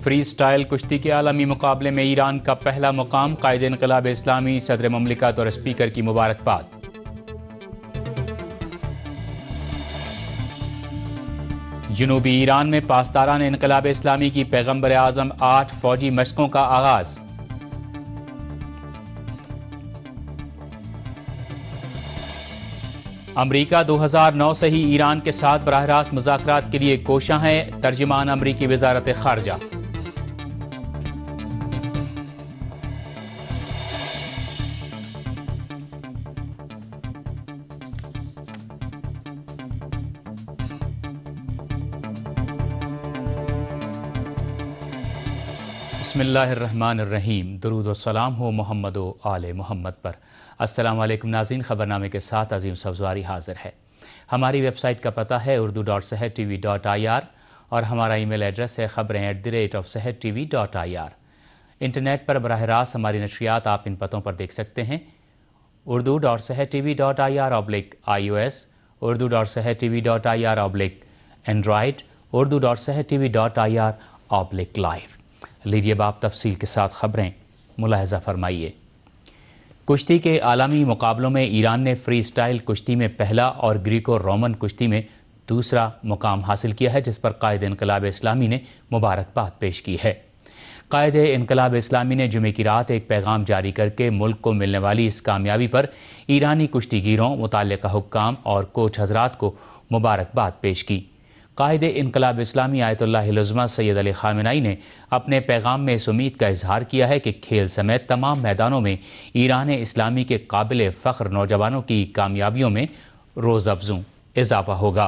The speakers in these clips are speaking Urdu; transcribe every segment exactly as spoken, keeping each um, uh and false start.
فری سٹائل کشتی کے عالمی مقابلے میں ایران کا پہلا مقام، قائد انقلاب اسلامی صدر مملکت اور اسپیکر کی مبارکباد۔ جنوبی ایران میں پاسداران انقلاب اسلامی کی پیغمبر اعظم آٹھ فوجی مشقوں کا آغاز۔ امریکہ دو ہزار نو سے ہی ایران کے ساتھ براہ راست مذاکرات کے لیے کوشاں ہے، ترجمان امریکی وزارت خارجہ۔ بسم اللہ الرحمن الرحیم، درود و سلام ہو محمد و آل محمد پر۔ السلام علیکم ناظرین، خبرنامے کے ساتھ عظیم سبزواری حاضر ہے۔ ہماری ویب سائٹ کا پتہ ہے Urdu dot Sehat TV dot I R are اور ہمارا ای میل ایڈریس ہے خبریں ایٹ دی ریٹ آف صحت TV dot I R are. Internet پر براہ راست ہماری نشریات آپ ان پتوں پر دیکھ سکتے ہیں: Urdu dot Sehat TV dot I R آر آبلک I O S, Urdu dot Sehat TV dot I R آر آبلک Android, Urdu dot Sehat TV dot I R آر آبلک لائیو۔ لیجیے باپ تفصیل کے ساتھ خبریں، ملاحظہ فرمائیے۔ کشتی کے عالمی مقابلوں میں ایران نے فری سٹائل کشتی میں پہلا اور گریکو رومن کشتی میں دوسرا مقام حاصل کیا ہے، جس پر قائد انقلاب اسلامی نے مبارکباد پیش کی ہے۔ قائد انقلاب اسلامی نے جمعے کی رات ایک پیغام جاری کر کے ملک کو ملنے والی اس کامیابی پر ایرانی کشتی گیروں، متعلقہ حکام اور کوچ حضرات کو مبارکباد پیش کی۔ قائد انقلاب اسلامی آیت اللہ العظمہ سید علی خامنہئی نے اپنے پیغام میں اس امید کا اظہار کیا ہے کہ کھیل سمیت تمام میدانوں میں ایران اسلامی کے قابل فخر نوجوانوں کی کامیابیوں میں روز افزوں اضافہ ہوگا۔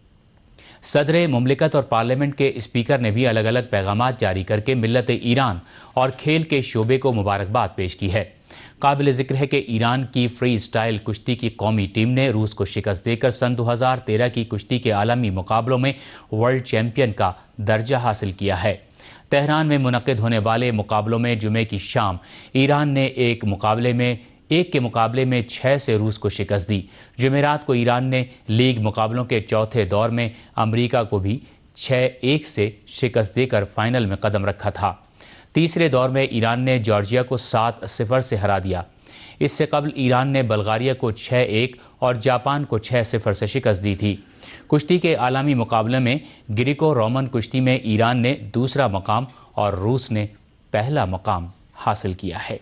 صدر مملکت اور پارلیمنٹ کے اسپیکر نے بھی الگ الگ پیغامات جاری کر کے ملت ایران اور کھیل کے شعبے کو مبارکباد پیش کی ہے۔ قابل ذکر ہے کہ ایران کی فری سٹائل کشتی کی قومی ٹیم نے روس کو شکست دے کر سن دو ہزار تیرہ کی کشتی کے عالمی مقابلوں میں ورلڈ چیمپئن کا درجہ حاصل کیا ہے۔ تہران میں منعقد ہونے والے مقابلوں میں جمعے کی شام ایران نے ایک مقابلے میں ایک کے مقابلے میں چھ سے روس کو شکست دی۔ جمعرات کو ایران نے لیگ مقابلوں کے چوتھے دور میں امریکہ کو بھی چھ ایک سے شکست دے کر فائنل میں قدم رکھا تھا۔ تیسرے دور میں ایران نے جارجیا کو سات صفر سے ہرا دیا۔ اس سے قبل ایران نے بلغاریہ کو چھ ایک اور جاپان کو چھ صفر سے شکست دی تھی۔ کشتی کے عالمی مقابلے میں گریکو رومن کشتی میں ایران نے دوسرا مقام اور روس نے پہلا مقام حاصل کیا ہے۔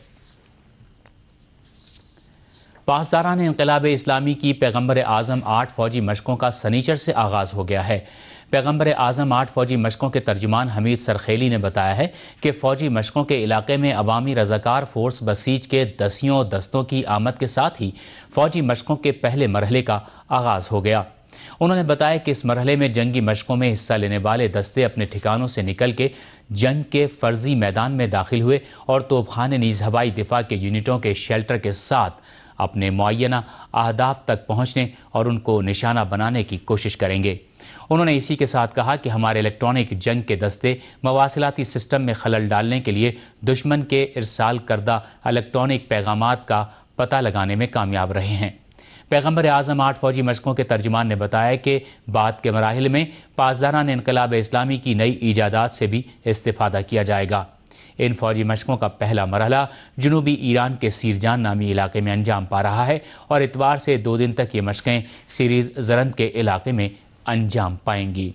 پاسداران انقلاب اسلامی کی پیغمبر اعظم آٹھ فوجی مشقوں کا سنیچر سے آغاز ہو گیا ہے۔ پیغمبر اعظم آٹھ فوجی مشقوں کے ترجمان حمید سرخیلی نے بتایا ہے کہ فوجی مشقوں کے علاقے میں عوامی رضاکار فورس بسیج کے دسیوں دستوں کی آمد کے ساتھ ہی فوجی مشقوں کے پہلے مرحلے کا آغاز ہو گیا۔ انہوں نے بتایا کہ اس مرحلے میں جنگی مشقوں میں حصہ لینے والے دستے اپنے ٹھکانوں سے نکل کے جنگ کے فرضی میدان میں داخل ہوئے اور توپ خانے نیز ہوائی دفاع کے یونٹوں کے شیلٹر کے ساتھ اپنے معینہ اہداف تک پہنچنے اور ان کو نشانہ بنانے کی کوشش کریں گے۔ انہوں نے اسی کے ساتھ کہا کہ ہمارے الیکٹرانک جنگ کے دستے مواصلاتی سسٹم میں خلل ڈالنے کے لیے دشمن کے ارسال کردہ الیکٹرانک پیغامات کا پتہ لگانے میں کامیاب رہے ہیں۔ پیغمبر اعظم آٹھ فوجی مشقوں کے ترجمان نے بتایا کہ بعد کے مراحل میں پاسداران انقلاب اسلامی کی نئی ایجادات سے بھی استفادہ کیا جائے گا۔ ان فوجی مشقوں کا پہلا مرحلہ جنوبی ایران کے سیرجان نامی علاقے میں انجام پا رہا ہے اور اتوار سے دو دن تک یہ مشقیں سیریز زرند کے علاقے میں انجام پائیں گی۔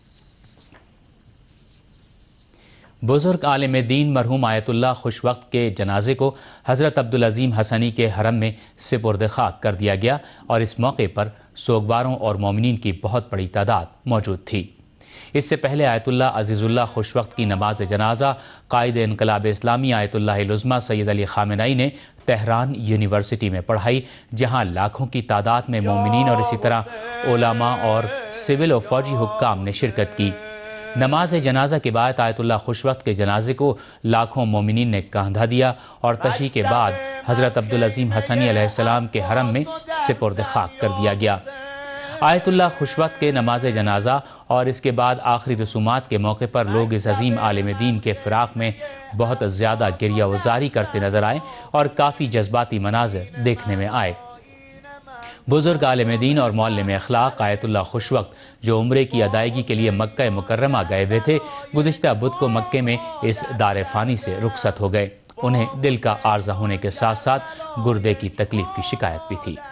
بزرگ عالم دین مرحوم آیت اللہ خوش وقت کے جنازے کو حضرت عبدالعظیم حسنی کے حرم میں سپرد خاک کر دیا گیا اور اس موقع پر سوگواروں اور مومنین کی بہت بڑی تعداد موجود تھی۔ اس سے پہلے آیت اللہ عزیز اللہ خوش وقت کی نماز جنازہ قائد انقلاب اسلامی آیت اللہ العظمہ سید علی خامنہئی نے تہران یونیورسٹی میں پڑھائی، جہاں لاکھوں کی تعداد میں مومنین اور اسی طرح علماء اور سول و فوجی حکام نے شرکت کی۔ نماز جنازہ کے بعد آیت اللہ خوش وقت کے جنازے کو لاکھوں مومنین نے کاندھا دیا اور تشییع کے بعد حضرت عبدالعظیم حسنی علیہ السلام کے حرم میں سپرد خاک کر دیا گیا۔ آیت اللہ خوش وقت کے نماز جنازہ اور اس کے بعد آخری رسومات کے موقع پر لوگ اس عظیم عالم دین کے فراق میں بہت زیادہ گریہ وزاری کرتے نظر آئے اور کافی جذباتی مناظر دیکھنے میں آئے۔ بزرگ عالم دین اور معلم اخلاق آیت اللہ خوشوقت جو عمرے کی ادائیگی کے لیے مکہ مکرمہ گئے ہوئے تھے، گزشتہ بدھ کو مکے میں اس دار فانی سے رخصت ہو گئے۔ انہیں دل کا عارضہ ہونے کے ساتھ ساتھ گردے کی تکلیف کی شکایت بھی تھی۔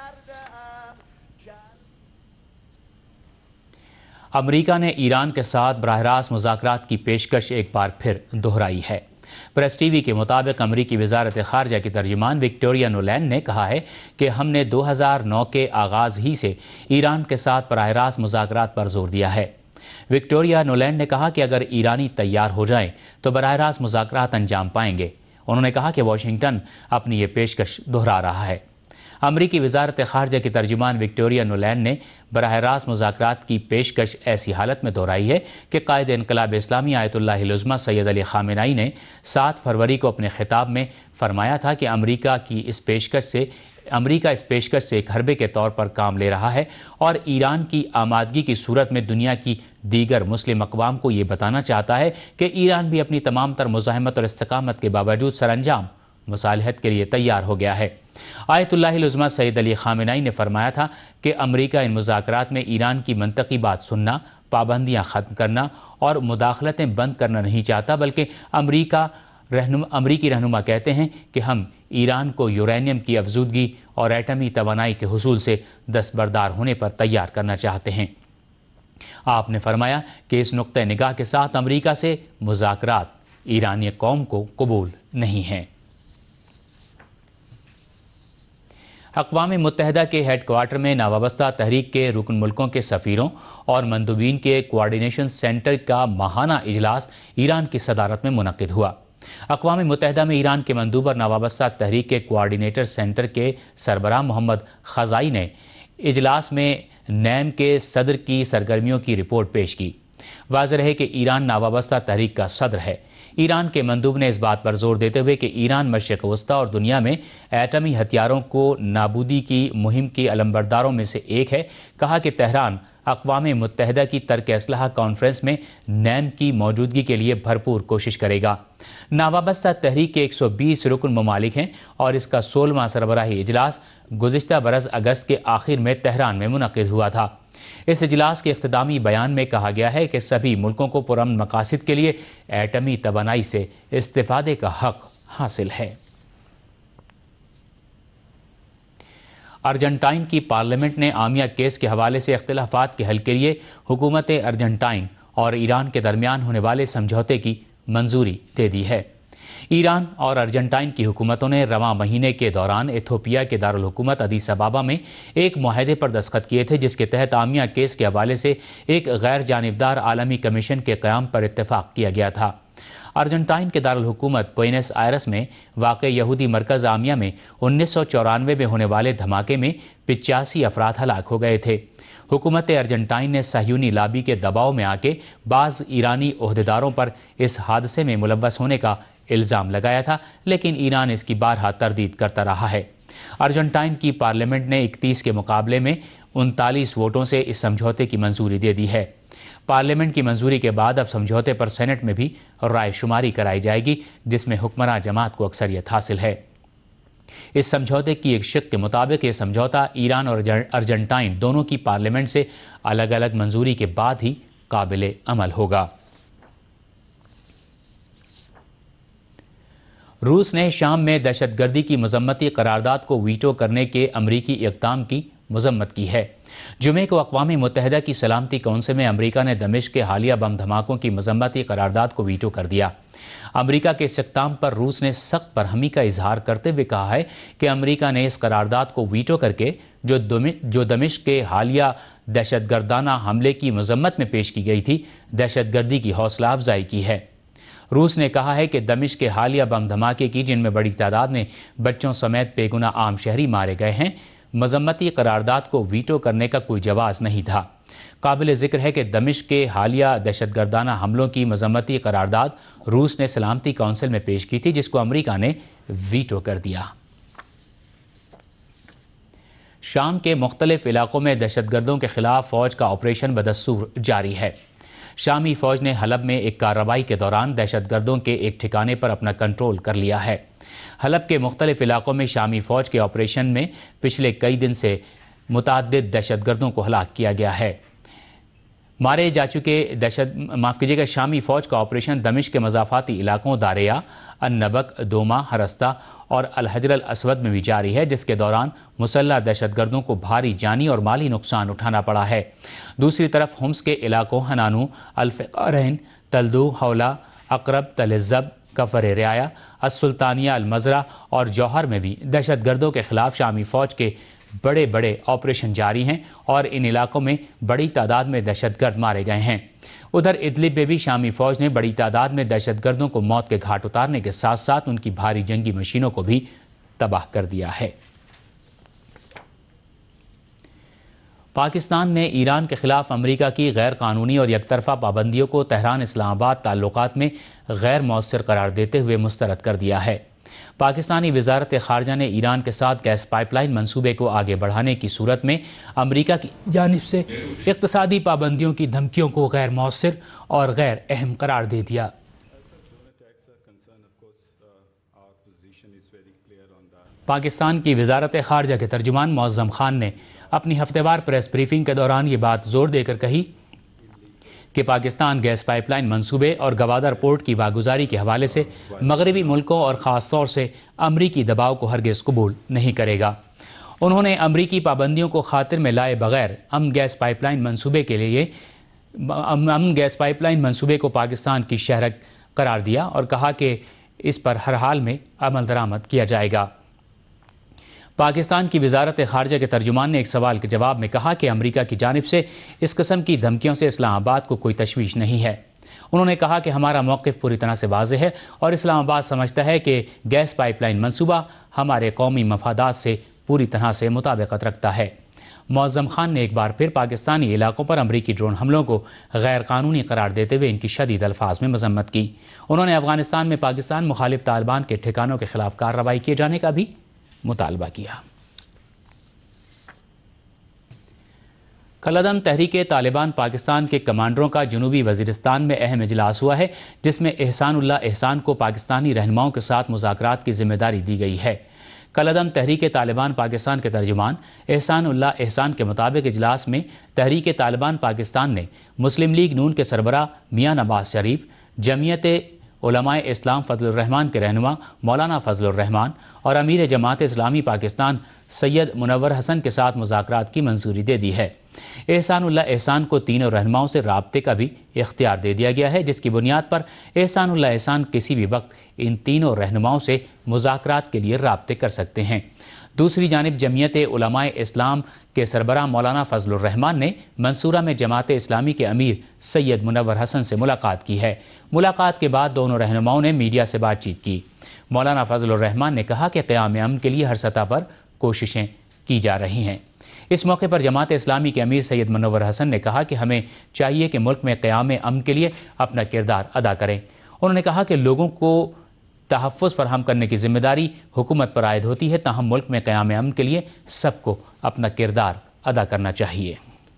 امریکہ نے ایران کے ساتھ براہ راست مذاکرات کی پیشکش ایک بار پھر دہرائی ہے۔ پریس ٹی وی کے مطابق امریکی وزارت خارجہ کی ترجمان وکٹوریا نولینڈ نے کہا ہے کہ ہم نے دو ہزار نو کے آغاز ہی سے ایران کے ساتھ براہ راست مذاکرات پر زور دیا ہے۔ وکٹوریا نولینڈ نے کہا کہ اگر ایرانی تیار ہو جائیں تو براہ راست مذاکرات انجام پائیں گے۔ انہوں نے کہا کہ واشنگٹن اپنی یہ پیشکش دہرا رہا ہے۔ امریکی وزارت خارجہ کی ترجمان وکٹوریا نولینڈ نے براہ راست مذاکرات کی پیشکش ایسی حالت میں دہرائی ہے کہ قائد انقلاب اسلامی آیت اللہ العظمہ سید علی خامنہئی نے سات فروری کو اپنے خطاب میں فرمایا تھا کہ امریکہ کی اس پیشکش سے امریکہ اس پیشکش سے ایک حربے کے طور پر کام لے رہا ہے اور ایران کی آمادگی کی صورت میں دنیا کی دیگر مسلم اقوام کو یہ بتانا چاہتا ہے کہ ایران بھی اپنی تمام تر مزاحمت اور استقامت کے باوجود سر انجام مصالحت کے لیے تیار ہو گیا ہے۔ آیت اللہ العظمہ سید علی خامنہئی نے فرمایا تھا کہ امریکہ ان مذاکرات میں ایران کی منطقی بات سننا، پابندیاں ختم کرنا اور مداخلتیں بند کرنا نہیں چاہتا، بلکہ امریکہ رہنما امریکی رہنما کہتے ہیں کہ ہم ایران کو یورینیم کی افزودگی اور ایٹمی توانائی کے حصول سے دستبردار ہونے پر تیار کرنا چاہتے ہیں۔ آپ نے فرمایا کہ اس نقطہ نگاہ کے ساتھ امریکہ سے مذاکرات ایرانی قوم کو قبول نہیں ہیں۔ اقوام متحدہ کے ہیڈ کوارٹر میں نوابستہ تحریک کے رکن ملکوں کے سفیروں اور مندوبین کے کوارڈینیشن سینٹر کا ماہانہ اجلاس ایران کی صدارت میں منعقد ہوا۔ اقوام متحدہ میں ایران کے مندوب اور نوابستہ تحریک کے کوارڈینیٹر سینٹر کے سربراہ محمد خزائی نے اجلاس میں نیم کے صدر کی سرگرمیوں کی رپورٹ پیش کی۔ واضح ہے کہ ایران نوابستہ تحریک کا صدر ہے۔ ایران کے مندوب نے اس بات پر زور دیتے ہوئے کہ ایران مشرق وسطیٰ اور دنیا میں ایٹمی ہتھیاروں کو نابودی کی مہم کی علمبرداروں میں سے ایک ہے، کہا کہ تہران اقوام متحدہ کی ترک اسلحہ کانفرنس میں نیم کی موجودگی کے لیے بھرپور کوشش کرے گا۔ نوابستہ تحریک کے ایک سو بیس رکن ممالک ہیں اور اس کا سولہواں سربراہی اجلاس گزشتہ برس اگست کے آخر میں تہران میں منعقد ہوا تھا۔ اس اجلاس کے اختتامی بیان میں کہا گیا ہے کہ سبھی ملکوں کو پرامن مقاصد کے لیے ایٹمی توانائی سے استفادے کا حق حاصل ہے۔ ارجنٹائن کی پارلیمنٹ نے آمیہ کیس کے حوالے سے اختلافات کے حل کے لیے حکومت ارجنٹائن اور ایران کے درمیان ہونے والے سمجھوتے کی منظوری دے دی ہے۔ ایران اور ارجنٹائن کی حکومتوں نے رواں مہینے کے دوران ایتھوپیا کے دارالحکومت ادیس ابابا میں ایک معاہدے پر دستخط کیے تھے، جس کے تحت آمیہ کیس کے حوالے سے ایک غیر جانبدار عالمی کمیشن کے قیام پر اتفاق کیا گیا تھا۔ ارجنٹائن کے دارالحکومت بوئنس آئرس میں واقع یہودی مرکز آمیہ میں انیس سو چورانوے میں ہونے والے دھماکے میں پچاسی افراد ہلاک ہو گئے تھے۔ حکومت ارجنٹائن نے صہیونی لابی کے دباؤ میں آ کے بعض ایرانی عہدیداروں پر اس حادثے میں ملوث ہونے کا الزام لگایا تھا، لیکن ایران اس کی بارہا تردید کرتا رہا ہے۔ ارجنٹائن کی پارلیمنٹ نے اکتیس کے مقابلے میں انتالیس ووٹوں سے اس سمجھوتے کی منظوری دے دی ہے۔ پارلیمنٹ کی منظوری کے بعد اب سمجھوتے پر سینٹ میں بھی رائے شماری کرائی جائے گی، جس میں حکمراں جماعت کو اکثریت حاصل ہے۔ اس سمجھوتے کی ایک شق کے مطابق یہ سمجھوتا ایران اور ارجنٹائن دونوں کی پارلیمنٹ سے الگ الگ منظوری کے بعد ہی قابل عمل ہوگا۔ روس نے شام میں دہشت گردی کی مذمتی قرارداد کو ویٹو کرنے کے امریکی اقدام کی مذمت کی ہے۔ جمعے کو اقوام متحدہ کی سلامتی کونسل میں امریکہ نے دمشق کے حالیہ بم دھماکوں کی مذمتی قرارداد کو ویٹو کر دیا۔ امریکہ کے اس اقدام پر روس نے سخت برہمی کا اظہار کرتے ہوئے کہا ہے کہ امریکہ نے اس قرارداد کو ویٹو کر کے جو دمشق کے حالیہ دہشت گردانہ حملے کی مذمت میں پیش کی گئی تھی، دہشت گردی کی حوصلہ افزائی کی ہے۔ روس نے کہا ہے کہ دمشق کے حالیہ بم دھماکے کی، جن میں بڑی تعداد میں بچوں سمیت بے گناہ عام شہری مارے گئے ہیں، مذمتی قرارداد کو ویٹو کرنے کا کوئی جواز نہیں تھا۔ قابل ذکر ہے کہ دمشق کے حالیہ دہشت گردانہ حملوں کی مذمتی قرارداد روس نے سلامتی کونسل میں پیش کی تھی، جس کو امریکہ نے ویٹو کر دیا۔ شام کے مختلف علاقوں میں دہشت گردوں کے خلاف فوج کا آپریشن بدستور جاری ہے۔ شامی فوج نے حلب میں ایک کارروائی کے دوران دہشت گردوں کے ایک ٹھکانے پر اپنا کنٹرول کر لیا ہے۔ حلب کے مختلف علاقوں میں شامی فوج کے آپریشن میں پچھلے کئی دن سے متعدد دہشت گردوں کو ہلاک کیا گیا ہے۔ مارے جا چکے دہشت معاف کیجیے گا شامی فوج کا آپریشن دمشق کے مضافاتی علاقوں داریا، النبک، دوما، ہرستہ اور الحجر الاسود میں بھی جاری ہے، جس کے دوران مسلح دہشت گردوں کو بھاری جانی اور مالی نقصان اٹھانا پڑا ہے۔ دوسری طرف حمص کے علاقوں ہنانو، الفقارین، تلدو، حولہ، اقرب، تل الزب، کفر رعایا، السلطانیہ، المزرہ اور جوہر میں بھی دہشت گردوں کے خلاف شامی فوج کے بڑے بڑے آپریشن جاری ہیں اور ان علاقوں میں بڑی تعداد میں دہشت گرد مارے گئے ہیں۔ ادھر ادلب میں بھی شامی فوج نے بڑی تعداد میں دہشت گردوں کو موت کے گھاٹ اتارنے کے ساتھ ساتھ ان کی بھاری جنگی مشینوں کو بھی تباہ کر دیا ہے۔ پاکستان نے ایران کے خلاف امریکہ کی غیر قانونی اور یک طرفہ پابندیوں کو تہران اسلام آباد تعلقات میں غیر مؤثر قرار دیتے ہوئے مسترد کر دیا ہے۔ پاکستانی وزارت خارجہ نے ایران کے ساتھ گیس پائپ لائن منصوبے کو آگے بڑھانے کی صورت میں امریکہ کی جانب سے اقتصادی پابندیوں کی دھمکیوں کو غیر مؤثر اور غیر اہم قرار دے دیا۔ پاکستان کی وزارت خارجہ کے ترجمان معظم خان نے اپنی ہفتہ وار پریس بریفنگ کے دوران یہ بات زور دے کر کہی کہ پاکستان گیس پائپ لائن منصوبے اور گوادر پورٹ کی واگزاری کے حوالے سے مغربی ملکوں اور خاص طور سے امریکی دباؤ کو ہرگز قبول نہیں کرے گا۔ انہوں نے امریکی پابندیوں کو خاطر میں لائے بغیر امن گیس پائپ لائن منصوبے کے لیے امن گیس پائپ لائن منصوبے کو پاکستان کی شہرت قرار دیا اور کہا کہ اس پر ہر حال میں عمل درآمد کیا جائے گا۔ پاکستان کی وزارت خارجہ کے ترجمان نے ایک سوال کے جواب میں کہا کہ امریکہ کی جانب سے اس قسم کی دھمکیوں سے اسلام آباد کو کوئی تشویش نہیں ہے۔ انہوں نے کہا کہ ہمارا موقف پوری طرح سے واضح ہے اور اسلام آباد سمجھتا ہے کہ گیس پائپ لائن منصوبہ ہمارے قومی مفادات سے پوری طرح سے مطابقت رکھتا ہے۔ معظم خان نے ایک بار پھر پاکستانی علاقوں پر امریکی ڈرون حملوں کو غیر قانونی قرار دیتے ہوئے ان کی شدید الفاظ میں مذمت کی۔ انہوں نے افغانستان میں پاکستان مخالف طالبان کے ٹھکانوں کے خلاف کارروائی کیے جانے کا بھی مطالبہ کیا۔ کالعدم تحریک طالبان پاکستان کے کمانڈروں کا جنوبی وزیرستان میں اہم اجلاس ہوا ہے، جس میں احسان اللہ احسان کو پاکستانی رہنماؤں کے ساتھ مذاکرات کی ذمہ داری دی گئی ہے۔ کالعدم تحریک طالبان پاکستان کے ترجمان احسان اللہ احسان کے مطابق اجلاس میں تحریک طالبان پاکستان نے مسلم لیگ نون کے سربراہ میاں نواز شریف، جمعیت علماء اسلام فضل الرحمان کے رہنما مولانا فضل الرحمان اور امیر جماعت اسلامی پاکستان سید منور حسن کے ساتھ مذاکرات کی منظوری دے دی ہے۔ احسان اللہ احسان کو تینوں رہنماؤں سے رابطے کا بھی اختیار دے دیا گیا ہے، جس کی بنیاد پر احسان اللہ احسان کسی بھی وقت ان تینوں رہنماؤں سے مذاکرات کے لیے رابطے کر سکتے ہیں۔ دوسری جانب جمعیت علماء اسلام کے سربراہ مولانا فضل الرحمان نے منصورہ میں جماعت اسلامی کے امیر سید منور حسن سے ملاقات کی ہے۔ ملاقات کے بعد دونوں رہنماؤں نے میڈیا سے بات چیت کی۔ مولانا فضل الرحمان نے کہا کہ قیام امن کے لیے ہر سطح پر کوششیں کی جا رہی ہیں۔ اس موقع پر جماعت اسلامی کے امیر سید منور حسن نے کہا کہ ہمیں چاہیے کہ ملک میں قیام امن کے لیے اپنا کردار ادا کریں۔ انہوں نے کہا کہ لوگوں کو تحفظ فراہم کرنے کی ذمہ داری حکومت پر عائد ہوتی ہے، تاہم ملک میں قیام امن کے لیے سب کو اپنا کردار ادا کرنا چاہیے۔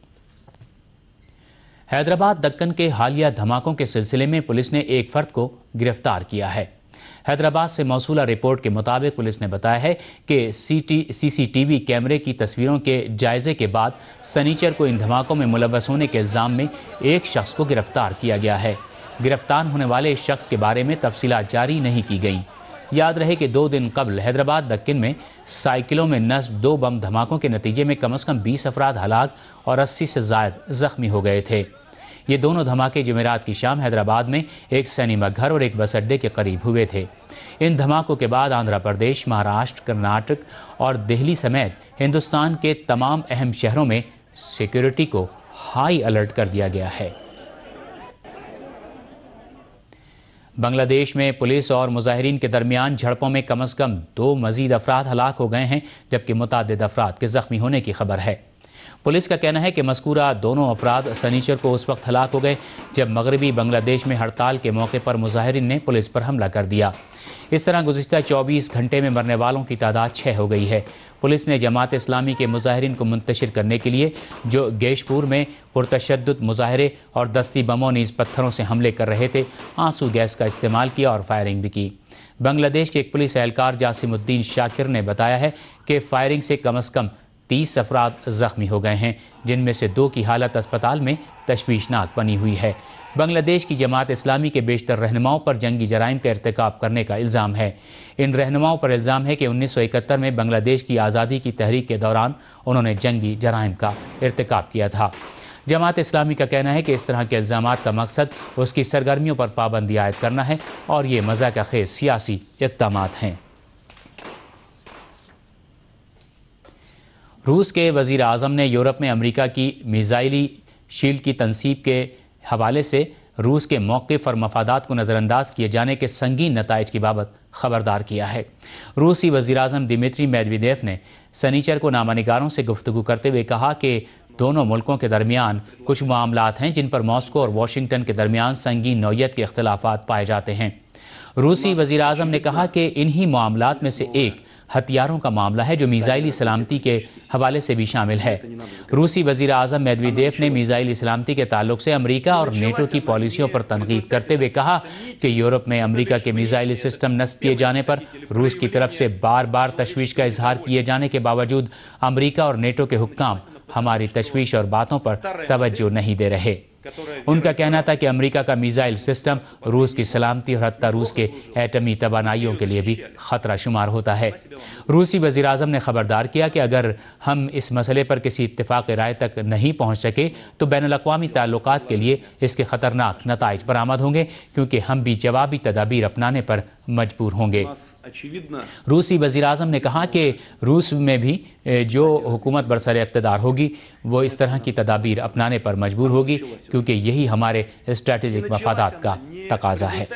حیدرآباد دکن کے حالیہ دھماکوں کے سلسلے میں پولیس نے ایک فرد کو گرفتار کیا ہے۔ حیدرآباد سے موصولہ رپورٹ کے مطابق پولیس نے بتایا ہے کہ سی سی ٹی وی کیمرے کی تصویروں کے جائزے کے بعد سنیچر کو ان دھماکوں میں ملوث ہونے کے الزام میں ایک شخص کو گرفتار کیا گیا ہے۔ گرفتار ہونے والے اس شخص کے بارے میں تفصیلات جاری نہیں کی گئیں۔ یاد رہے کہ دو دن قبل حیدرآباد دکن میں سائیکلوں میں نصب دو بم دھماکوں کے نتیجے میں کم از کم بیس افراد ہلاک اور اسی سے زائد زخمی ہو گئے تھے۔ یہ دونوں دھماکے جمعرات کی شام حیدرآباد میں ایک سینما گھر اور ایک بس اڈے کے قریب ہوئے تھے۔ ان دھماکوں کے بعد آندھرا پردیش، مہاراشٹر، کرناٹک اور دہلی سمیت ہندوستان کے تمام اہم شہروں میں سیکیورٹی کو ہائی الرٹ کر دیا گیا ہے۔ بنگلہ دیش میں پولیس اور مظاہرین کے درمیان جھڑپوں میں کم از کم دو مزید افراد ہلاک ہو گئے ہیں، جبکہ متعدد افراد کے زخمی ہونے کی خبر ہے۔ پولیس کا کہنا ہے کہ مذکورہ دونوں افراد سنیچر کو اس وقت ہلاک ہو گئے جب مغربی بنگلہ دیش میں ہڑتال کے موقع پر مظاہرین نے پولیس پر حملہ کر دیا۔ اس طرح گزشتہ چوبیس گھنٹے میں مرنے والوں کی تعداد چھ ہو گئی ہے۔ پولیس نے جماعت اسلامی کے مظاہرین کو منتشر کرنے کے لیے جو گیش پور میں پرتشدد مظاہرے اور دستی بموں نیز پتھروں سے حملے کر رہے تھے، آنسو گیس کا استعمال کیا اور فائرنگ بھی کی۔ بنگلہ دیش کے ایک پولیس اہلکار جاسم الدین شاکر نے بتایا ہے کہ فائرنگ سے کم از کم تیس افراد زخمی ہو گئے ہیں، جن میں سے دو کی حالت اسپتال میں تشویشناک بنی ہوئی ہے۔ بنگلہ دیش کی جماعت اسلامی کے بیشتر رہنماؤں پر جنگی جرائم کا ارتکاب کرنے کا الزام ہے۔ ان رہنماؤں پر الزام ہے کہ انیس سو اکہتر میں بنگلہ دیش کی آزادی کی تحریک کے دوران انہوں نے جنگی جرائم کا ارتکاب کیا تھا۔ جماعت اسلامی کا کہنا ہے کہ اس طرح کے الزامات کا مقصد اس کی سرگرمیوں پر پابندی عائد کرنا ہے اور یہ مذاق خیز سیاسی اقدامات ہیں۔ روس کے وزیر اعظم نے یورپ میں امریکہ کی میزائلی شیلڈ کی تنصیب کے حوالے سے روس کے موقف اور مفادات کو نظر انداز کیے جانے کے سنگین نتائج کی بابت خبردار کیا ہے۔ روسی وزیر اعظم دمیتری میدویدیو نے سنیچر کو نامہ نگاروں سے گفتگو کرتے ہوئے کہا کہ دونوں ملکوں کے درمیان کچھ معاملات ہیں جن پر ماسکو اور واشنگٹن کے درمیان سنگین نوعیت کے اختلافات پائے جاتے ہیں۔ روسی وزیر اعظم نے کہا کہ انہی معاملات میں سے ایک ہتھیاروں کا معاملہ ہے جو میزائلی سلامتی کے حوالے سے بھی شامل ہے۔ روسی وزیر اعظم میدویدیو نے میزائلی سلامتی کے تعلق سے امریکہ اور نیٹو کی پالیسیوں پر تنقید کرتے ہوئے کہا کہ یورپ میں امریکہ کے میزائلی سسٹم نصب کیے جانے پر روس کی طرف سے بار بار تشویش کا اظہار کیے جانے کے باوجود امریکہ اور نیٹو کے حکام ہماری تشویش اور باتوں پر توجہ نہیں دے رہے۔ ان کا کہنا تھا کہ امریکہ کا میزائل سسٹم روس کی سلامتی اور حتی روس کے ایٹمی توانائیوں کے لیے بھی خطرہ شمار ہوتا ہے۔ روسی وزیر اعظم نے خبردار کیا کہ اگر ہم اس مسئلے پر کسی اتفاق رائے تک نہیں پہنچ سکے تو بین الاقوامی تعلقات کے لیے اس کے خطرناک نتائج برآمد ہوں گے، کیونکہ ہم بھی جوابی تدابیر اپنانے پر مجبور ہوں گے۔ روسی وزیر اعظم نے کہا کہ روس میں بھی جو حکومت برسر اقتدار ہوگی وہ اس طرح کی تدابیر اپنانے پر مجبور ہوگی، کیونکہ یہی ہمارے اسٹریٹجک مفادات کا تقاضا ہے۔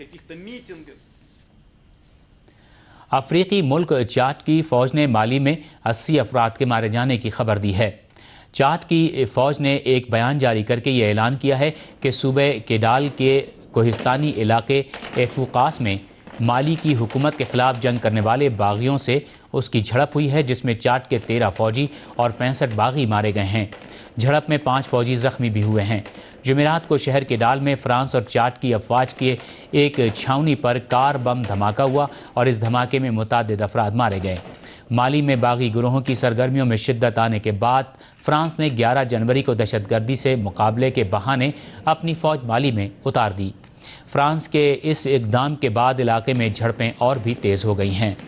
افریقی ملک چاڈ کی فوج نے مالی میں اسی افراد کے مارے جانے کی خبر دی ہے۔ چاڈ کی فوج نے ایک بیان جاری کر کے یہ اعلان کیا ہے کہ صوبہ کیڈال کے کوہستانی علاقے ایفوقاس میں مالی کی حکومت کے خلاف جنگ کرنے والے باغیوں سے اس کی جھڑپ ہوئی ہے، جس میں چاڈ کے تیرہ فوجی اور پینسٹھ باغی مارے گئے ہیں۔ جھڑپ میں پانچ فوجی زخمی بھی ہوئے ہیں۔ جمعرات کو شہر کیڈال میں فرانس اور چاڈ کی افواج کے ایک چھاؤنی پر کار بم دھماکہ ہوا اور اس دھماکے میں متعدد افراد مارے گئے۔ مالی میں باغی گروہوں کی سرگرمیوں میں شدت آنے کے بعد فرانس نے گیارہ جنوری کو دہشت گردی سے مقابلے کے بہانے اپنی فوج مالی میں اتار دی۔ فرانس کے اس اقدام کے بعد علاقے میں جھڑپیں اور بھی تیز ہو گئی ہیں۔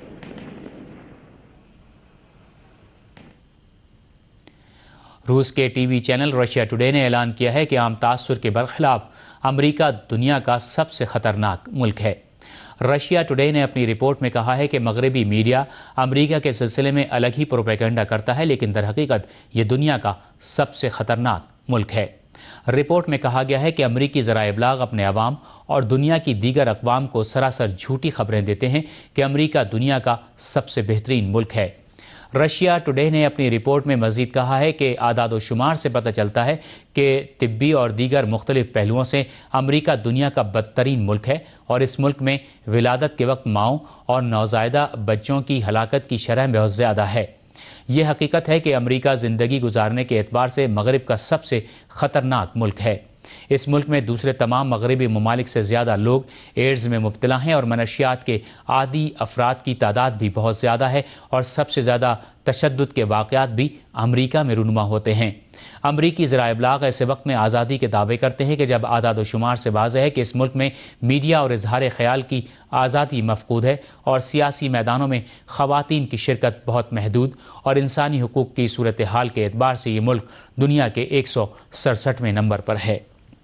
روس کے T V channel Russia today نے اعلان کیا ہے کہ عام تاثر کے برخلاف امریکہ دنیا کا سب سے خطرناک ملک ہے۔ رشیا ٹوڈے نے اپنی رپورٹ میں کہا ہے کہ مغربی میڈیا امریکہ کے سلسلے میں الگ ہی پروپیگنڈا کرتا ہے، لیکن در حقیقت یہ دنیا کا سب سے خطرناک ملک ہے۔ رپورٹ میں کہا گیا ہے کہ امریکی ذرائع ابلاغ اپنے عوام اور دنیا کی دیگر اقوام کو سراسر جھوٹی خبریں دیتے ہیں کہ امریکہ دنیا کا سب سے بہترین ملک ہے۔ رشیا ٹوڈے نے اپنی رپورٹ میں مزید کہا ہے کہ اعداد و شمار سے پتہ چلتا ہے کہ طبی اور دیگر مختلف پہلوؤں سے امریکہ دنیا کا بدترین ملک ہے اور اس ملک میں ولادت کے وقت ماؤں اور نوزائیدہ بچوں کی ہلاکت کی شرح بہت زیادہ ہے۔ یہ حقیقت ہے کہ امریکہ زندگی گزارنے کے اعتبار سے مغرب کا سب سے خطرناک ملک ہے۔ اس ملک میں دوسرے تمام مغربی ممالک سے زیادہ لوگ ایڈز میں مبتلا ہیں اور منشیات کے عادی افراد کی تعداد بھی بہت زیادہ ہے اور سب سے زیادہ تشدد کے واقعات بھی امریکہ میں رونما ہوتے ہیں۔ امریکی ذرائع ابلاغ ایسے وقت میں آزادی کے دعوے کرتے ہیں کہ جب اعداد و شمار سے واضح ہے کہ اس ملک میں میڈیا اور اظہار خیال کی آزادی مفقود ہے اور سیاسی میدانوں میں خواتین کی شرکت بہت محدود اور انسانی حقوق کی صورتحال کے اعتبار سے یہ ملک دنیا کے ایک سو سڑسٹھویں نمبر پر ہے۔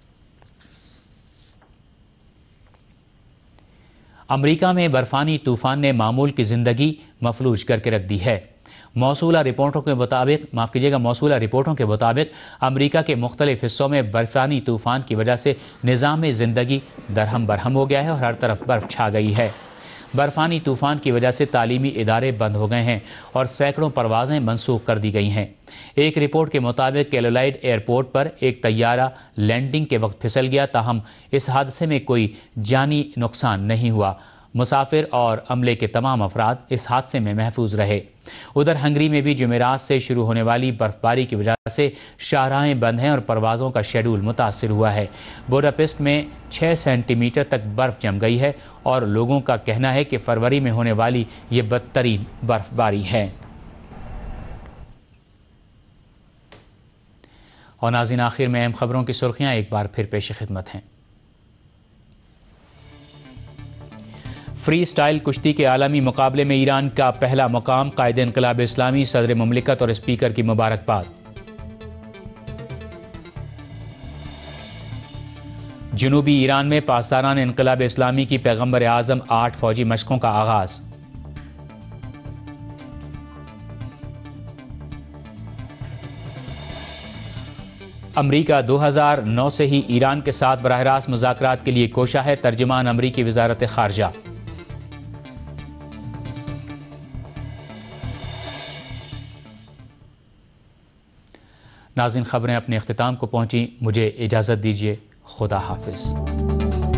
امریکہ میں برفانی طوفان نے معمول کی زندگی مفلوج کر کے رکھ دی ہے۔ موصولہ رپورٹوں کے مطابق معاف کیجیے گا موصولہ رپورٹوں کے مطابق امریکہ کے مختلف حصوں میں برفانی طوفان کی وجہ سے نظام زندگی درہم برہم ہو گیا ہے اور ہر طرف برف چھا گئی ہے۔ برفانی طوفان کی وجہ سے تعلیمی ادارے بند ہو گئے ہیں اور سینکڑوں پروازیں منسوخ کر دی گئی ہیں۔ ایک رپورٹ کے مطابق کیلولائڈ ایئرپورٹ پر ایک طیارہ لینڈنگ کے وقت پھسل گیا، تاہم اس حادثے میں کوئی جانی نقصان نہیں ہوا۔ مسافر اور عملے کے تمام افراد اس حادثے میں محفوظ رہے۔ ادھر ہنگری میں بھی جمعرات سے شروع ہونے والی برفباری کی وجہ سے شاہراہیں بند ہیں اور پروازوں کا شیڈول متاثر ہوا ہے۔ بوڈاپسٹ میں چھ سینٹی میٹر تک برف جم گئی ہے اور لوگوں کا کہنا ہے کہ فروری میں ہونے والی یہ بدترین برفباری ہے۔ اور ناظرین آخر میں اہم خبروں کی سرخیاں ایک بار پھر پیش خدمت ہیں۔ فری سٹائل کشتی کے عالمی مقابلے میں ایران کا پہلا مقام، قائد انقلاب اسلامی صدر مملکت اور اسپیکر کی مبارکباد۔ جنوبی ایران میں پاسداران انقلاب اسلامی کی پیغمبر اعظم آٹھ فوجی مشقوں کا آغاز۔ امریکہ دو ہزار نو سے ہی ایران کے ساتھ براہ راست مذاکرات کے لیے کوشاں ہے، ترجمان امریکی وزارت خارجہ۔ ناظرین خبریں اپنے اختتام کو پہنچیں، مجھے اجازت دیجیے، خدا حافظ۔